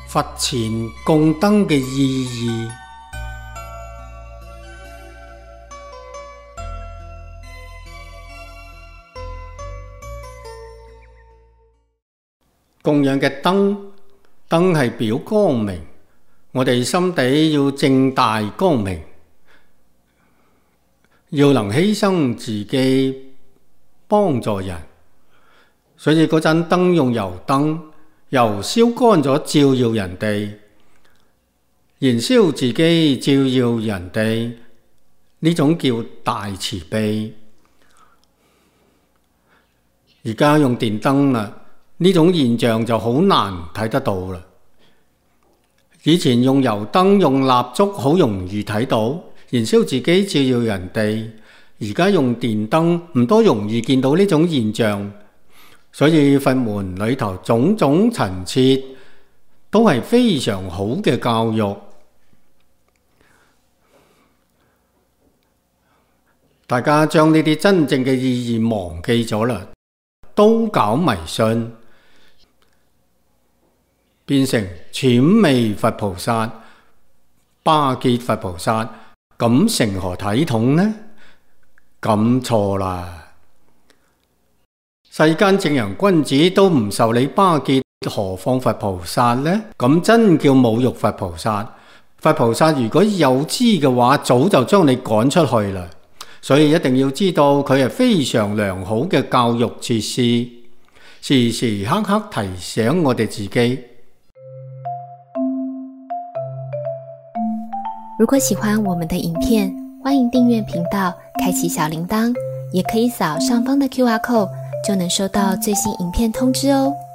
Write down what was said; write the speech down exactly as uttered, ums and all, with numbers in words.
佛前供燈嘅意義。供養嘅燈，燈係表光明，我哋心底要正大光明，要能犧牲自己幫助人。所以嗰盞燈用油燈，油燒乾咗照耀人哋，燃燒自己照耀人哋，呢種叫大慈悲。而家用電燈啦，呢種現象就好難睇得到啦。以前用油燈用蠟燭好容易睇到，燃燒自己照耀人哋，而家用電燈唔多容易見到呢種現象。所以佛門裏頭種種陳設都係非常好嘅教育。大家將呢啲真正嘅意義忘記咗啦，都搞迷信，變成諂媚佛菩薩、巴結佛菩薩，咁成何體統呢？咁錯啦！世間正人君子都唔受你巴結，何況佛菩薩呢？咁真叫侮辱佛菩薩。佛菩薩如果有知嘅話，早就將你趕出去啦。所以一定要知道佢係非常良好嘅教育設施，時時刻刻提醒我哋自己。 如果喜歡我們的影片，歡迎訂閱頻道，開啟小鈴鐺，也可以掃上方的 Q R code，就能收到最新影片通知哦。